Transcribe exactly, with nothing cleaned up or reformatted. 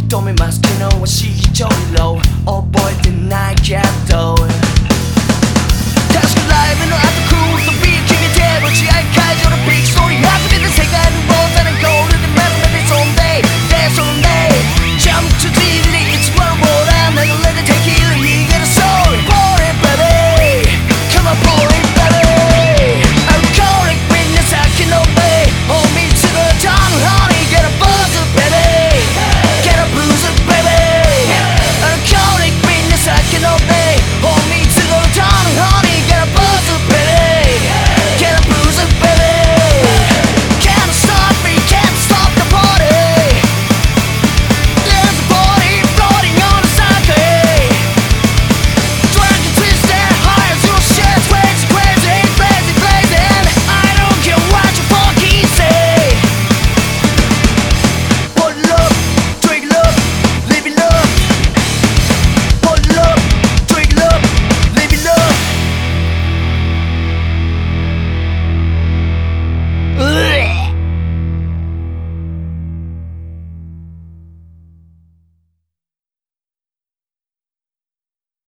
認めます昨日はしちょりろ覚えてないけど確かライブの後クールとビール決めて落合会場のビッグストーリー初めて世界のボータルゴール